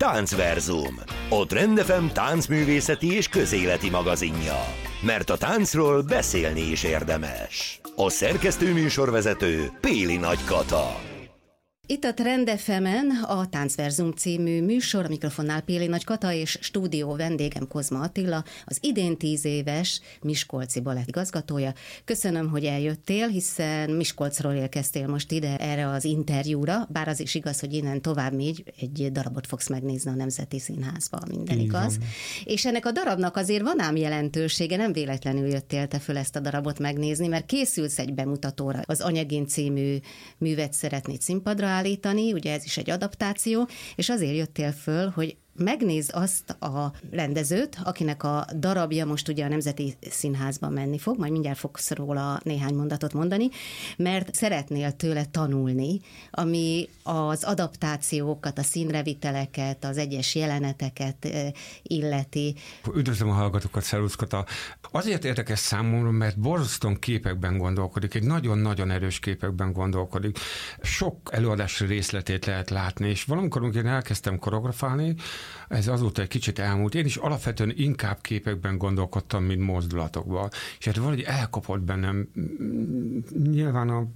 Táncverzum, a Trend FM táncművészeti és közéleti magazinja. Mert a táncról beszélni is érdemes. A szerkesztő műsorvezető Péli Nagy Kata. Itt a Trend FM-en a Táncverzum című műsor, a mikrofonnál Péli Nagy Kata és stúdió vendégem Kozma Attila, az idén 10 éves Miskolci balett igazgatója. Köszönöm, hogy eljöttél, hiszen Miskolcról érkeztél most ide erre az interjúra, bár az is igaz, hogy innen tovább még egy darabot fogsz megnézni a Nemzeti Színházban, minden igaz. És ennek a darabnak azért van ám jelentősége, nem véletlenül jöttél te föl ezt a darabot megnézni, mert készülsz egy bemutatóra. Az Anyagin című művet szeretnéd színpadra állítani, ugye ez is egy adaptáció, és azért jöttél föl, hogy megnézd azt a rendezőt, akinek a darabja most ugye a Nemzeti Színházban menni fog, majd mindjárt fogsz róla néhány mondatot mondani, mert szeretnél tőle tanulni, ami az adaptációkat, a színreviteleket, az egyes jeleneteket illeti. Üdvözlöm a hallgatókat, szervusz Kata. Azért érdekes számomra, mert borzasztóan képekben gondolkodik, egy nagyon-nagyon erős képekben gondolkodik. Sok előadás részletét lehet látni, és valamikor, amikor én elkezdtem koreografálni, ez azóta egy kicsit elmúlt. Én is alapvetően inkább képekben gondolkodtam, mint mozdulatokban. És hát valahogy elkapott bennem, nyilván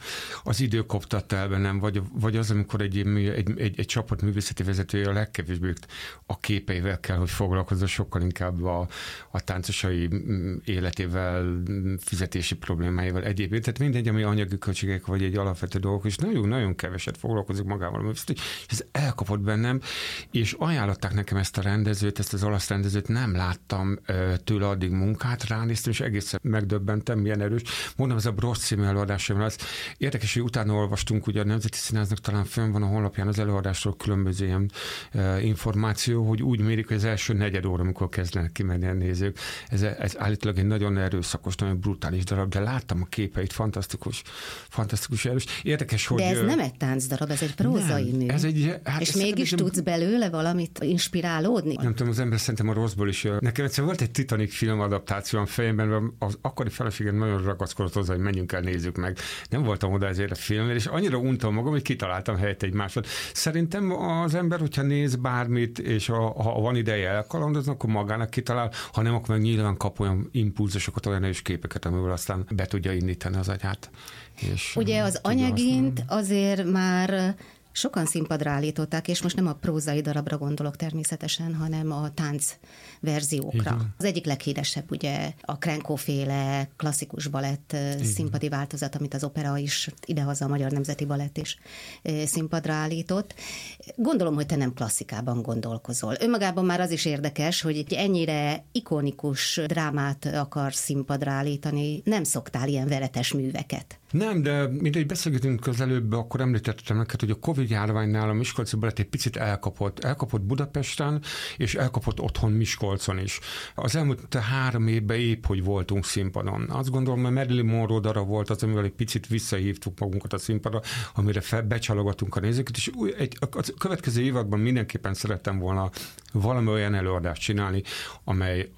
az idő koptatta el bennem, vagy az, amikor egy csapat művészeti vezetője a legkevésbé a képeivel kell, hogy foglalkozza, sokkal inkább a táncosai életével, fizetési problémáival egyébként. Tehát mindegy, ami anyagi költségek, vagy egy alapvető dolgok, és nagyon-nagyon keveset foglalkozik magával a művészeti, és ez elkapott bennem, és ajánlották nekem ezt a rendezőt, ezt az olasz rendezőt, nem láttam tőle addig munkát, ránéztem, és egészen megdöbbentem, milyen erős. Mondom, ez a Brosz című előadásom lesz. Érdekes, hogy utána olvastunk, ugye a Nemzeti Színháznak talán fönn van a honlapján az előadásról különböző ilyen információ, hogy úgy mérik, hogy az első negyed óra, amikor kezdenek kimenni a nézők. Ez állítólag egy nagyon erőszakos, nagyon brutális darab, de láttam a képeit, fantasztikus erős. Érdekes, hogy... De ez nem egy táncdarab, ez egy prózai mű. És mégis tudsz belőle valamit inspirálódni? Nem tudom, az ember szerintem a rosszból is. Nekem egyszer volt egy Titanic filmadaptáció a fejemben, az akkori feleségem nagyon ragaszkodott hozzá, hogy menjünk el, nézzük meg. Nem voltam oda ezért a filmnél, és annyira untam magam, hogy kitaláltam helyett egy másod. Szerintem az ember, hogyha néz bármit, és ha van ideje elkalandozni, akkor magának kitalál, ha nem, akkor meg nyilván kap olyan impulzusokat, olyan erős képeket, amivel aztán be tudja indítani az agyát. És ugye az Anyagint azért már sokan színpadra állították, és most nem a prózai darabra gondolok természetesen, hanem a tánc verziókra. Igen. Az egyik leghíresebb ugye a Krenko-féle klasszikus balett színpadi változat, amit az opera is, idehaza a Magyar Nemzeti Balett is színpadra állított. Gondolom, hogy te nem klasszikában gondolkozol. Önmagában már az is érdekes, hogy ennyire ikonikus drámát akar színpadra állítani, nem szoktál ilyen veretes műveket. Nem, de mindegy beszélgetünk közelőbb, akkor említettem neked, hogy a Covid-járványnál a Miskolci balett egy picit elkapott Budapesten, és elkapott otthon Miskolcon is. Az elmúlt 3 évben épp, hogy voltunk színpadon. Azt gondolom, hogy Marilyn Monroe darab volt az, amivel egy picit visszahívtuk magunkat a színpadra, amire becsalogatunk a nézőket, és a következő évadban mindenképpen szerettem volna valami olyan előadást csinálni, amely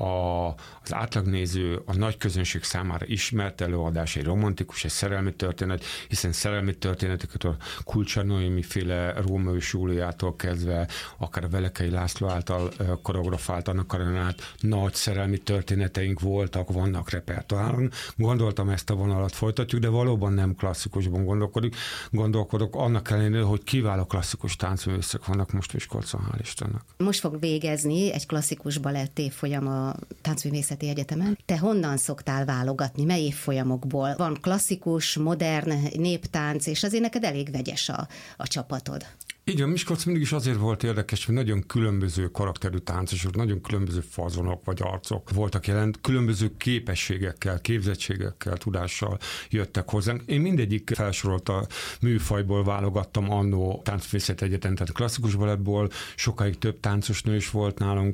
az átlagnéző, a nagy közönség számára ismert előadás, egy romantikus, egy szerelmi történet, hiszen szerelmi történeteket a Kulcsár-Noémiféle Rómeó és Júliától kezdve, akár a Velekei László által koreografált Anna Karenát nagy szerelmi történeteink voltak, vannak repertoáron. Gondoltam, ezt a vonalat folytatjuk, de valóban nem klasszikusban gondolkodok, annak ellenére, hogy kiváló klasszikus táncművészek vannak most Miskolcon, hál' Istennek. Most fog végezni egy klasszikus balett évfolyam a Táncművészeti Egyetemen. Te honnan szoktál válogatni? Mely évfolyamokból? Van klasszikus, modern, néptánc, és azért neked elég vegyes a csapatod. Igen, Miskolc mindig is azért volt érdekes, hogy nagyon különböző karakterű táncosok, nagyon különböző fazonok vagy arcok voltak jelen, különböző képességekkel, képzettségekkel, tudással jöttek hozzánk. Én mindegyik felsorolta műfajból válogattam annó Táncművészeti Egyetem, tehát klasszikus balettból, sokáig több táncos nő is volt nálunk,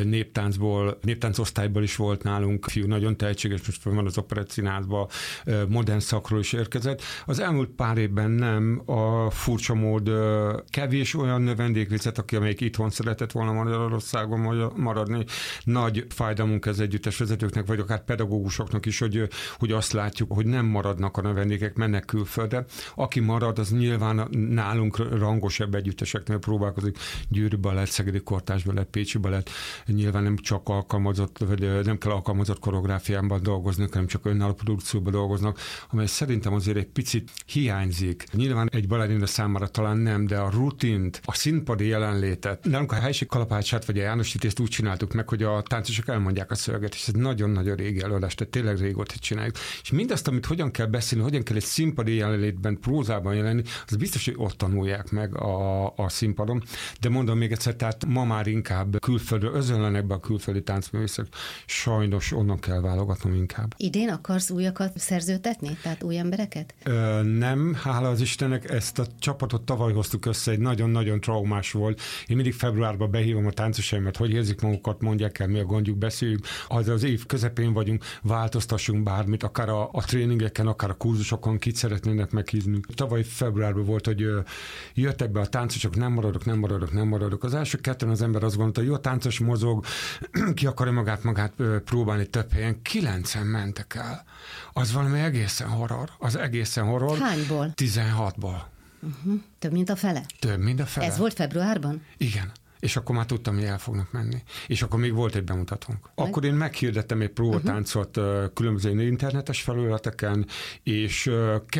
néptáncosztályból is volt nálunk, fiú nagyon tehetséges, most van az Operett Színházba, modern szakról is érkezett. Az elmúlt pár évben nem, a furcsa mód kevés olyan vendégvizet, amelyik itthon szeretett volna Magyarországon maradni. Nagy fájdalmunk ez együttes vezetőknek, vagy akár pedagógusoknak is, hogy azt látjuk, hogy nem maradnak a vendégek, mennek külföldre. Aki marad, az nyilván nálunk rangosabb együtteseknél próbálkozik. Győri Balett, Szegedi Kortárs Balett, Pécsi Balett. Nyilván nem csak alkalmazott, vagy nem kell alkalmazott koreográfiában dolgozni, hanem csak önálló produkcióban dolgoznak, amely szerintem azért egy picit hiányzik. Nyilván egy balettinő számára talán nem, de a rutint, a színpadi jelenlétet. Nálunk a helység kalapácsát vagy a János Vitézt úgy csináltuk meg, hogy a táncosok elmondják a szöveget, és ez nagyon-nagyon régi előadás, tehát tényleg régóta csináljuk. És mindazt, amit hogyan kell beszélni, hogyan kell egy színpadi jelenlétben, prózában jelenni, az biztos, hogy ott tanulják meg a színpadon. De mondom még egyszer, tehát ma már inkább külföldről özönlenek be a külföldi táncművészek. Sajnos onnan kell válogatnom inkább. Idén akarsz újakat szerződtetni? Tehát új embereket? Nem, hála az Istennek, ezt a csapatot tavaly hoztuk össze, egy nagyon-nagyon traumás volt. Én mindig februárban behívom a táncosaimat, hogy érzik magukat, mondják el, mi a gondjuk, beszéljük. Az év közepén vagyunk, változtassunk bármit, akár a tréningeken, akár a kurzusokon, kit szeretnének meghívni. Tavaly februárban volt, hogy jöttek be a táncosok, nem maradok. Az első ketten az ember azt gondolta, hogy jó, a táncos mozog, ki akarja magát próbálni több helyen. 9-en mentek el. Az valami egészen horror. Az egészen horror. Hányból? 16-ból. Több, mint a fele? Több, mint a fele. Ez volt februárban? Igen. És akkor már tudtam, hogy el fognak menni. És akkor még volt egy bemutatónk. Akkor én meghirdettem egy próbatáncot különböző internetes felületeken, és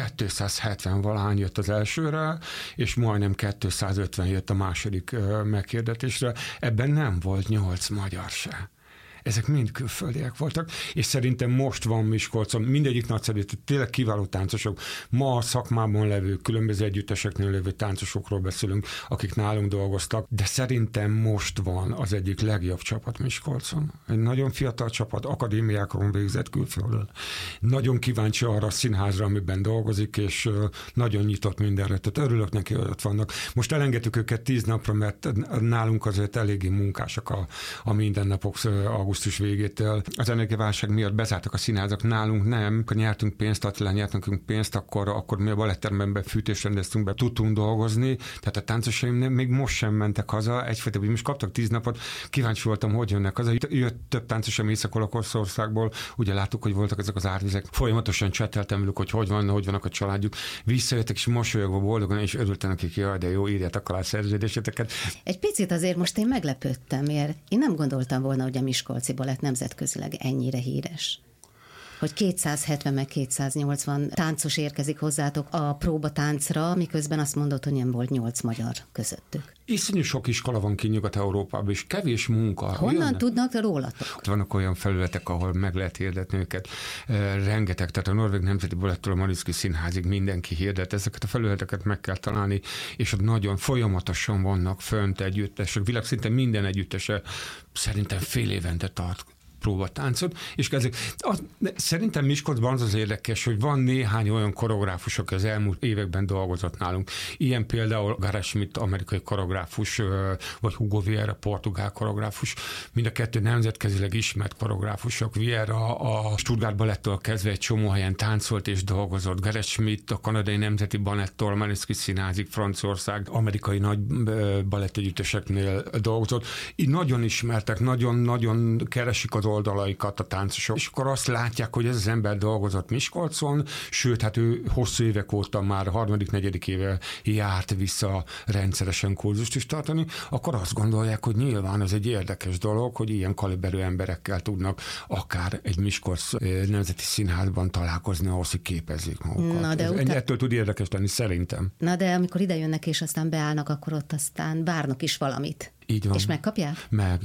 270 valahány jött az elsőre, és majdnem 250 jött a második meghirdetésre. Ebben nem volt 8 magyar se. Ezek mind külföldiek voltak, és szerintem most van Miskolcon, mindegyik nagyszerű, tényleg kiváló táncosok. Ma a szakmában levő, különböző együtteseknél lévő táncosokról beszélünk, akik nálunk dolgoztak, de szerintem most van az egyik legjobb csapat Miskolcon. Egy nagyon fiatal csapat, akadémiákon végzett külföldön. Nagyon kíváncsi arra a színházra, amiben dolgozik, és nagyon nyitott mindenre. Tehát örülök neki, hogy ott vannak. Most elengedtük őket 10 napra, mert nálunk azért eléggé munkásak a mindennapok augusztus végétől. Az energiaválság miatt bezártak a színházak, nálunk nem. Amikor nyertünk pénzt, Attilán nyertünk pénzt, akkor mi a baletteremben fűtést rendeztünk be, tudtunk dolgozni, tehát a táncosaim még most sem mentek haza, egyfajta, hogy most kaptak 10 napot, kíváncsi voltam, hogy jönnek haza. Jött több táncosaim Észak-Olaszországból, ugye láttuk, hogy voltak ezek az árvizek. Folyamatosan cseteltem velük, hogy vannak a családjuk. Visszajöttek, és mosolyogva boldogan, és örültem nekik, jaj, de jó, írjátok alá a szerződéseteket. Egy picit azért most én meglepődtem, mert én nem gondoltam volna, hogy a Miskolci balett nemzetközileg ennyire híres. Hogy 270 meg 280 táncos érkezik hozzátok a próbatáncra, miközben azt mondod, hogy nem volt 8 magyar közöttük. Iszonyú sok iskola van ki Nyugat-Európában, és kevés munka. Honnan jönnek? tudnak rólatok? Vannak olyan felületek, ahol meg lehet hirdetni őket. Rengeteg, tehát a Norvég Nemzeti Balettől a Mariinsky Színházig mindenki hirdet. Ezeket a felületeket meg kell találni, és ott nagyon folyamatosan vannak fönt együttesek. Világszinten minden együttese szerintem fél évente tart próbatáncot, és ezek, szerintem Miskolcban az érdekes, hogy van néhány olyan koreográfus, aki az elmúlt években dolgozott nálunk. Ilyen például Gareth Schmidt, amerikai koreográfus, vagy Hugo Vieira, portugál koreográfus, mind a kettő nemzetközileg ismert koreográfusok. Vieira a Stuttgart Balettől kezdve egy csomó helyen táncolt és dolgozott. Gareth Schmidt a kanadai nemzeti balettől, Mariinsky Színházig, Franciaország, amerikai nagy balettegyütteseknél dolgozott. Így nagyon ismertek, nagyon keresik az oldalaikat a táncosok, és akkor azt látják, hogy ez az ember dolgozott Miskolcon, sőt, hát ő hosszú évek óta már 3.-4. éve járt vissza rendszeresen kurzust is tartani, akkor azt gondolják, hogy nyilván ez egy érdekes dolog, hogy ilyen kaliberű emberekkel tudnak akár egy Miskolc Nemzeti Színházban találkozni, ahhoz, hogy képezzék magukat. Ettől tud érdekes lenni, szerintem. Na de amikor ide jönnek és aztán beállnak, akkor ott aztán várnak is valamit. Így van. És megkapják?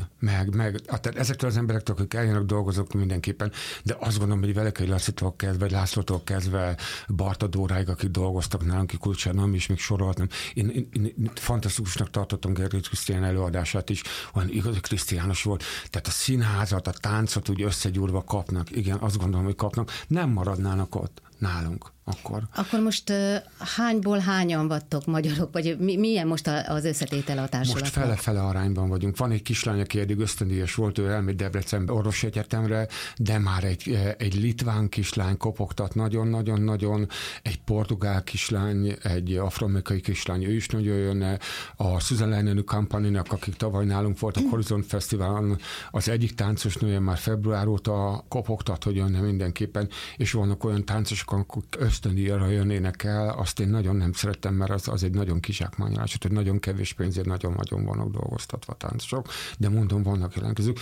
Meg. Ezektől az emberektől, akik eljönnek, dolgozok mindenképpen, de azt gondolom, hogy Velekei Lacitól kezdve, vagy Lászlótól kezdve, Barta Dóráig, akik dolgoztak nálunk, ki Kulcsán, is még sorolhatnám. Én fantasztikusnak tartottam Gergely Krisztián előadását is, olyan igazi krisztiános volt. Tehát a színházat, a táncot úgy összegyúrva kapnak. Igen, azt gondolom, hogy kapnak. Nem maradnának ott. nálunk. Akkor most hányból hányan vagytok magyarok, vagy milyen most az összetétele a társulatnak? Most fele-fele arányban vagyunk. Van egy kislány, aki eddig ösztöndíjas volt, ő elmegy Debrecenbe orvosegyetemre, de már egy litván kislány kopogtat nagyon-nagyon-nagyon, egy portugál kislány, egy afroamerikai kislány, ő is nagyon jönne. A Susan Leinenű kampaninak, akik tavaly nálunk volt a Horizont Fesztiválon, az egyik táncos nője már február óta kopogtat, hogy jönne mindenképpen, és vannak olyan táncosok, akik ösztöndíjra jönnének el, azt én nagyon nem szerettem, mert az egy nagyon kizsákmányolás, hogy nagyon kevés pénzért nagyon-nagyon vannak dolgoztatva táncosok, de mondom, vannak jelentkezők.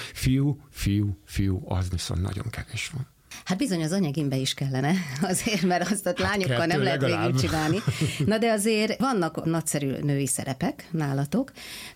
Fiú, az viszont nagyon kevés van. Hát bizony az anyagimbe is kellene, azért, mert azt a lányokkal nem lehet végigcsinálni. Na de azért vannak nagyszerű női szerepek nálatok.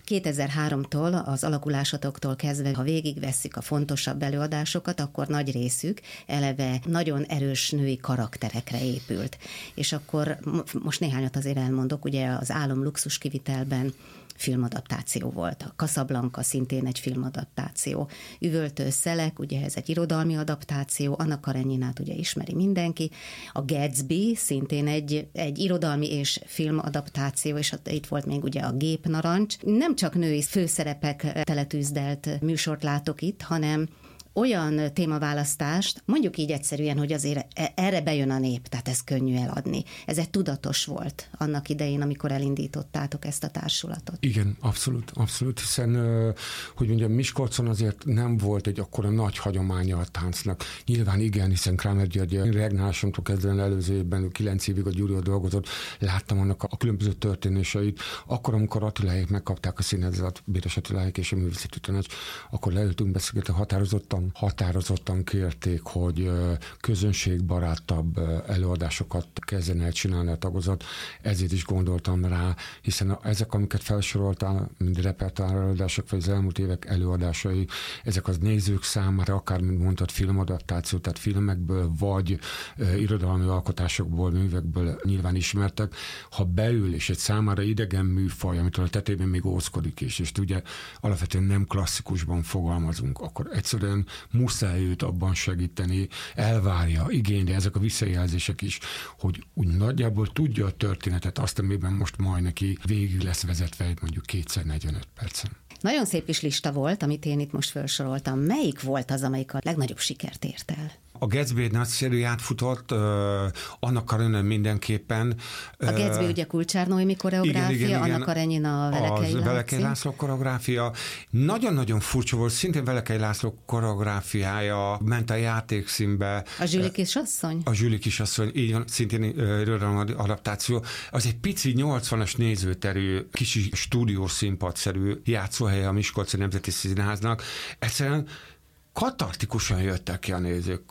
2003-tól, az alakulásotoktól kezdve, ha végigvesszük a fontosabb előadásokat, akkor nagy részük eleve nagyon erős női karakterekre épült. És akkor most néhányat azért elmondok, ugye az Álom luxus kivitelben filmadaptáció volt. A Casablanca szintén egy filmadaptáció. Üvöltő szelek, ugye ez egy irodalmi adaptáció, Anna Kareninát ugye ismeri mindenki. A Gatsby szintén egy irodalmi és filmadaptáció, és itt volt még ugye a Gépnarancs. Nem csak női főszerepek teletűzdelt műsort látok itt, hanem olyan témaválasztást, mondjuk így egyszerűen, hogy azért erre bejön a nép, tehát ez könnyű eladni. Ez egy tudatos volt annak idején, amikor elindítottátok ezt a társulatot. Igen, abszolút, hiszen, hogy mondjam, Miskolcon azért nem volt egy akkora nagy hagyománya a táncnak. Nyilván igen, hiszen Kramer György regnálásomtól kezdve előző évben 9 évig a Gyurival dolgozott, láttam annak a különböző történéseit. Akkor, amikor Attiláék megkapták a színházat, Béres Attiláék és a Művészeti Tanács, akkor leültünk beszélgetni, határozottan kérték, hogy közönségbarátabb előadásokat kezdjen el csinálni a tagozat. Ezért is gondoltam rá, hiszen ezek, amiket felsoroltál, mind repertoár előadások, vagy az elmúlt évek előadásai, ezek az nézők számára, akár, mint mondtad, filmadaptáció, tehát filmekből, vagy irodalmi alkotásokból, művekből nyilván ismertek. Ha beül, és egy számára idegen műfaj, amitől a tetejében még ózkodik is, és ugye alapvetően nem klasszikusban fogalmazunk, akkor egyszerűen muszáj őt abban segíteni, elvárja, igényli ezek a visszajelzések is, hogy úgy nagyjából tudja a történetet, azt, amiben most majd neki végig lesz vezetve mondjuk 245 percen. Nagyon szép is lista volt, amit én itt most felsoroltam. Melyik volt az, amelyik a legnagyobb sikert ért el? A Gatsby egy nagyszerű átfutott, Anna Karenina mindenképpen. A Gatsby ugye Kulcsár Noémi koreográfia, igen. Anna Karenina Velekei László koreográfia. Nagyon-nagyon furcsa volt, szintén Velekei László koreográfiája ment a játékszínbe. A Zsüli kisasszony? A Zsüli kisasszony, így van, szintén irodalmi adaptáció. Az egy pici 80-as nézőterű, kis stúdiószínpadszerű játszóhelye a Miskolci Nemzeti Színháznak. Egyszerűen katartikusan jöttek ki a nézők,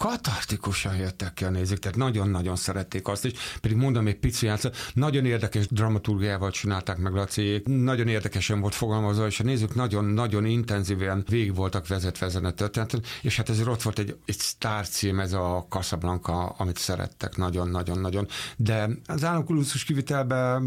tehát nagyon-nagyon szerették azt is, pedig mondom, egy pici játszó, nagyon érdekes dramaturgiával csinálták meg Laciék, nagyon érdekesen volt fogalmazva, és a nézők nagyon-nagyon intenzíven végig voltak vezetve ezen a történeten, és hát ezért ott volt egy sztárcím, ez a Casablanca, amit szerettek nagyon-nagyon-nagyon. De az Álom luxus kivitelben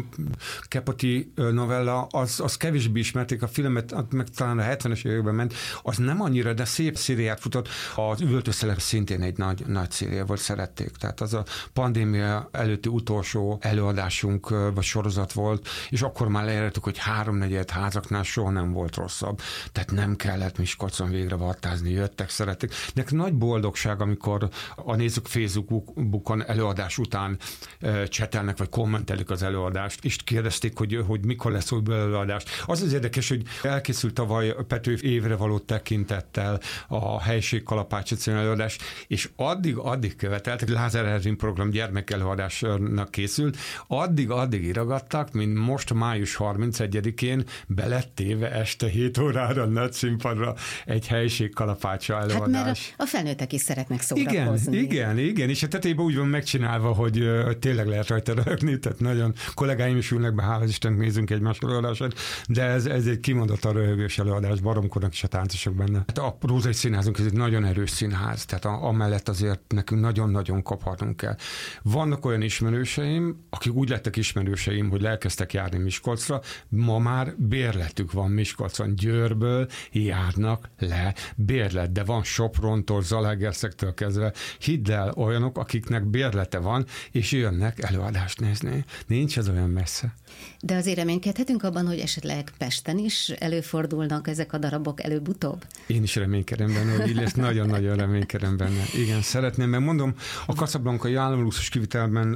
Capote novella, az kevésbé ismerték a filmet, meg talán a 70-es években ment, az nem annyira, de szép szériát futott. Az Üvöltő szelek szintén egy nagy széria volt, szerették. Tehát az a pandémia előtti utolsó előadásunk vagy sorozat volt, és akkor már leértük, hogy 3/4 házaknál soha nem volt rosszabb. Tehát nem kellett Miskolcon végre vattázni, jöttek, szerették. Nekem nagy boldogság, amikor a nézők Facebookon előadás után csetelnek, vagy kommentelik az előadást, és kérdezték, hogy mikor lesz új előadás. Az érdekes, hogy elkészült tavaly Petőfi évre való tekintettel a Helység Kalapácsa című előadás, és addig követeltek, Lázár Ervin program gyermekelőadásnak készült, addig írogattak, mint most május 31-én belett téve este 7 órára nagy színpadra egy Helység Kalapácsa előadás. Hát mert a felnőttek is szeretnek szórakozni. Igen, és a tetejében úgy van megcsinálva, hogy tényleg lehet rajta rögni, tehát nagyon kollégáim is ülnek be, hála Istennek nézünk egymás előadását, de ez egy kimondottan röhögős előadás, baromkornak is a táncosok benne. Hát Dózai Színházunk, ez egy nagyon erős színház, tehát amellett azért nekünk nagyon-nagyon kaphatunk kell. Vannak olyan ismerőseim, akik úgy lettek ismerőseim, hogy elkezdtek járni Miskolcra, ma már bérletük van Miskolcon, Győrből járnak le bérlet, de van Soprontól, Zalaegerszektől kezdve, hidd el, olyanok, akiknek bérlete van, és jönnek előadást nézni. Nincs ez olyan messze. De azért reménykedhetünk abban, hogy esetleg Pesten is előfordulnak ezek a darabok előbb-utóbb? Én is reménykedem benne, hogy így lesz, nagyon-nagyon reménykedem benne. Igen, szeretném, mert mondom, a Casablanca-i államluxus kivitelben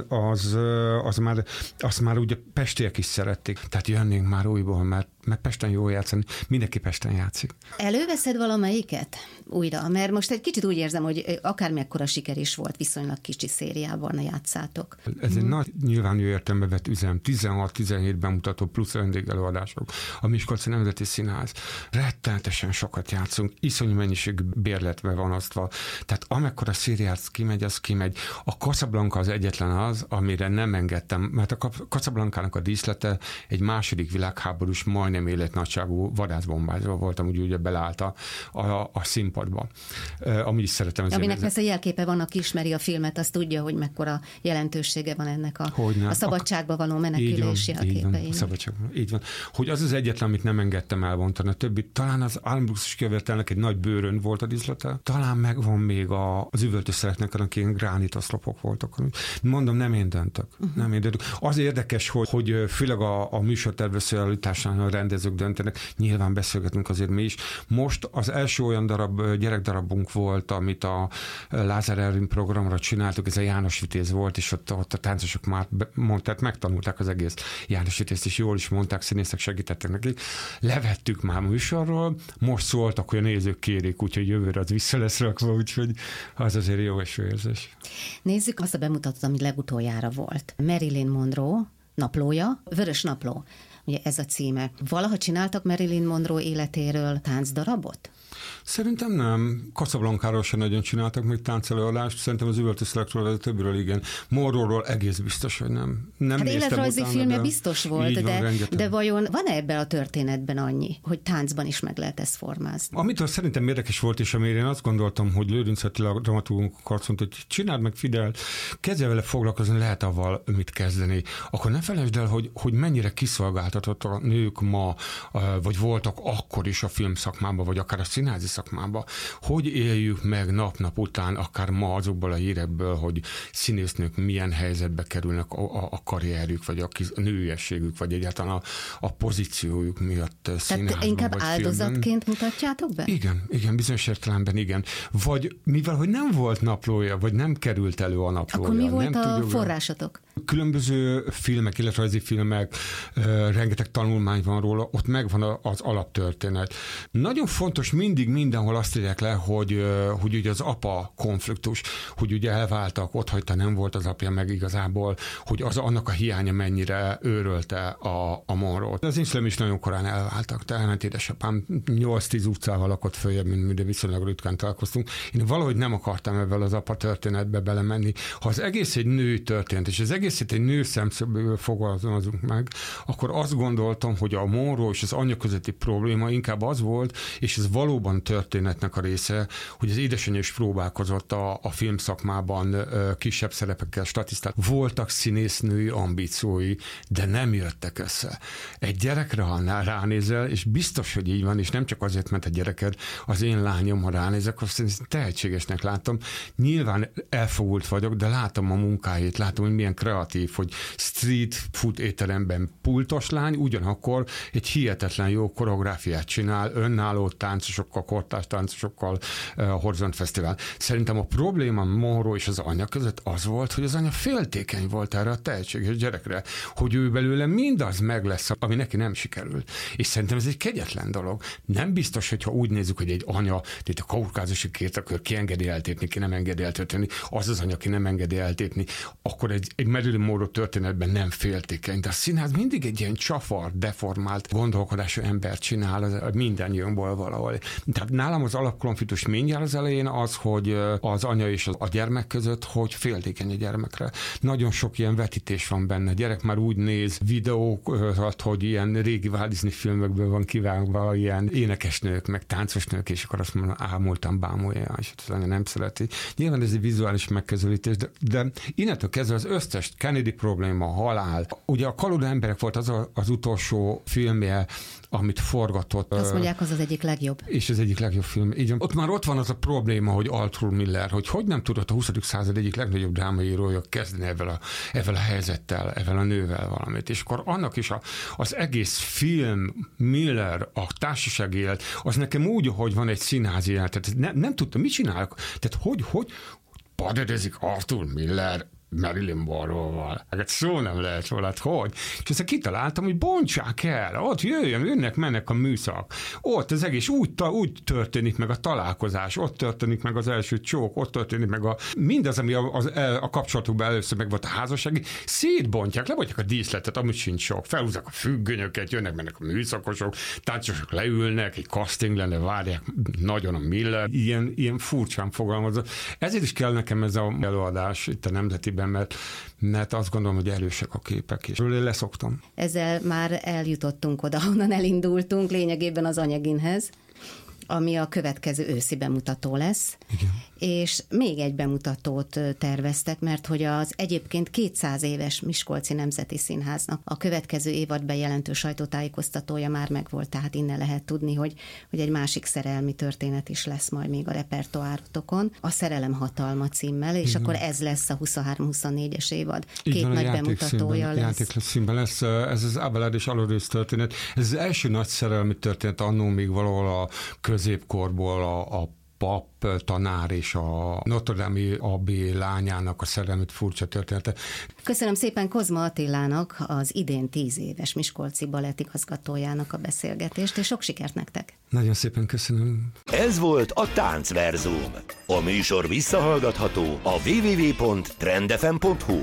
az már ugye pestiek is szerették. Tehát jönnénk már újból, mert Pesten jól játszani. Mindenki Pesten játszik. Előveszed valamelyiket újra? Mert most egy kicsit úgy érzem, hogy akármekkora siker is volt, viszonylag kicsi szériában játszátok. Ez egy nagy nyilvánú értelembe vett üzem. 16-17 bemutató plusz vendégelőadások. A Miskolci Nemzeti Színház. Rettenetesen sokat játszunk, iszonyú mennyiség bérletbe van osztva. Tehát amekkora szériát kimegy, az kimegy. A Casablanca az egyetlen az, amire nem engedtem, mert a Casablanca-nak a díszlete egy második világháborús majdnem életnagyságú vadászbombázó volt, amúgy ugye beleállt a színpadba. Amúgy is szeretem. Aminek persze jelképe van, aki ismeri a filmet, az tudja, hogy mekkora jelentősége van ennek a szabadságba való menekülés jelképei. Így van. Hogy az az egyetlen, amit nem engedtem elbontani. A többi, talán az államluxus követelnek egy nagy bőrön volt a díszlete. Talán megvan még az üvöltőszereknek, akik ilyen gránitoszlopok voltak. Mondom, nem én döntök. Nem én döntök. Az érdekes, hogy főleg a műsorterv összeállításán a rendezők döntenek. Nyilván beszélgetünk azért mi is. Most az első olyan gyerekdarabunk volt, amit a Lázár Ervin programra csináltuk, ez a János Vitéz volt, és ott a táncosok már mondták, megtanulták az egész János Vitézt, és jól is mondták, színészek segítettek nekik. Levettük már műsorról, most szóltak, hogy a nézők kérik, úgyhogy jövőre az vissza lesz rakva, úgyhogy az azért jó eső érzés. Nézzük azt a bemutatót, ami legutoljára volt. Marilyn Monroe naplója, Vörös napló. Ugye ez a címe. Valaha csináltak Marilyn Monroe életéről táncdarabot? Szerintem nem. Casablancáról sem nagyon csináltak még táncelőadást. Szerintem az üvöltőszerekről, a többiről igen. Monroe-ról egész biztos, hogy nem. Hát életrajzi filmje biztos volt, de vajon van-e ebben a történetben annyi, hogy táncban is meg lehet ezt formázni? Amitől szerintem érdekes volt, és amire én azt gondoltam, hogy Lőrinc Attila dramaturgunk azt mondta, hogy csináld meg, Fidel, kezdje vele foglalkozni, lehet avval mit kezdeni. Akkor ne felejtsd el, hogy mennyire kiszolgáltatott a nők ma, vagy voltak akkor is a filmszakmában, vagy akár a színházi szakmába, hogy éljük meg nap-nap után, akár ma azokból a hírekből, hogy színésznők milyen helyzetbe kerülnek a karrierjük, vagy a nőiességük, vagy egyáltalán a pozíciójuk miatt színházban. Tehát inkább áldozatként mutatjátok be? Igen, bizonyos értelemben igen. Vagy mivel, hogy nem volt naplója, vagy nem került elő a naplója. Akkor mi volt nem a forrásotok? Különböző filmek, életrajzi filmek, rengeteg tanulmány van róla, ott megvan az alaptörténet. Nagyon fontos mindig mindenhol azt írják le, hogy ugye az apa konfliktus, hogy ugye elváltak, otthagyta, nem volt az apja meg igazából, hogy annak a hiánya mennyire őrölte a Monroe-t. Az én szülem is nagyon korán elváltak, tehát elment édesapám 8-10 utcával lakott följebb, mint de viszonylag ritkán találkoztunk. Én valahogy nem akartam ebben az apa történetbe belemenni. Ha az egész egy nő történt, és az egészet egy nő szemszögből fogalmazunk meg, akkor azt gondoltam, hogy a Monroe és az anyja közötti probléma inkább az volt, és ez valóban történetnek a része, hogy az édesanyja is próbálkozott a filmszakmában kisebb szerepekkel statisztát. Voltak színésznői ambíciói, de nem jöttek össze. Egy gyerekre, ha ránézel, és biztos, hogy így van, és nem csak azért, mert a gyereked, az én lányom, ha ránézek, azt tehetségesnek látom. Nyilván elfogult vagyok, de látom a munkáit, látom, hogy milyen kreatív, hogy street food étteremben pultos lány, ugyanakkor egy hihetetlen jó koreográfiát csinál, önálló táncosokkal, kortárs táncosokkal a Horizont Fesztivál. Szerintem a probléma Monroe és az anya között az volt, hogy az anya féltékeny volt erre a tehetséges gyerekre, hogy ő belőle mindaz meg lesz, ami neki nem sikerült. És szerintem ez egy kegyetlen dolog. Nem biztos, hogyha úgy nézzük, hogy egy anya, tehát a kaukázusi kétkör ki engedi eltépni, ki nem engedi eltölteni, az anya, ki nem engedi eltépni, akkor egy Marilyn Monroe történetben nem féltékeny, de a színház mindig egy ilyen csafar, deformált gondolkodású embert csinál mindannyiunkból valahol. Tehát nálam az alapkonfliktus mindjárt az elején az, hogy az anya és a gyermek között, hogy féltékeny a gyermekre. Nagyon sok ilyen vetítés van benne. A gyerek már úgy néz videókat, hogy ilyen régi Walt Disney filmekből van kivágva ilyen énekesnők, meg táncosnők, és akkor azt mondom, ámultan bámulja, és az anya nem szereti. Nyilván ez egy vizuális megközelítés, de innentől kezdve az összes Kennedy probléma, halál. Ugye a Kalóda emberek volt az utolsó filmje, amit forgatott. Azt mondják, az egyik legjobb. És az egyik legjobb film. Így ott van az a probléma, hogy Arthur Miller, hogy nem tudott a 20. század egyik legnagyobb drámaírója kezdeni ezzel a helyzettel, ezzel a nővel valamit. És akkor annak is az egész film, Miller, a társasági élet, az nekem úgy, hogy van egy színházi élet. Tehát nem tudtam, mit csinálok. Tehát hogy paderezik Arthur Miller Marilyn Monroe-val. Hát szó nem lehet róla, hogy. És ezt kitaláltam, hogy bontsák el, ott jönnek, mennek a műszak. Ott az egész úgy történik meg a találkozás, ott történik meg az első csók, ott történik meg mindaz, ami a kapcsolatukban először meg volt a házassági, szétbontják, lebontják a díszletet, amit sincs sok, felhúzzák a függönyöket, mennek a műszakosok, táncosok leülnek, egy casting lenne, várják nagyon a Miller, ilyen furcsán fogalmazza. Ezért is kell nekem ez a előadás itt a Nemzetiben, mert azt gondolom, hogy erősek a képek, és leszoktam. Ezzel már eljutottunk oda, honnan elindultunk, lényegében az Anyaginhez, ami a következő őszi bemutató lesz. Igen. És még egy bemutatót terveztek, mert hogy az egyébként 200 éves Miskolci Nemzeti Színháznak a következő évad bejelentő sajtótájékoztatója már megvolt, tehát innen lehet tudni, hogy egy másik szerelmi történet is lesz majd még a repertoárotokon, a Szerelem hatalma címmel, és akkor ez lesz a 23-24-es évad. Két nagy bemutatója lesz. Játékszínben lesz, ez az Abelard és Alorész történet. Ez az első nagy szerelmi történet annó még valahol a középkorból a pap, tanár és a Notre Dame-i abbé lányának a szerelmi furcsa története. Köszönöm szépen Kozma Attilának, az idén 10 éves Miskolci Balett igazgatójának a beszélgetést, és sok sikert nektek! Nagyon szépen köszönöm. Ez volt a Táncverzum. A műsor visszahallgatható a www.trendfm.hu.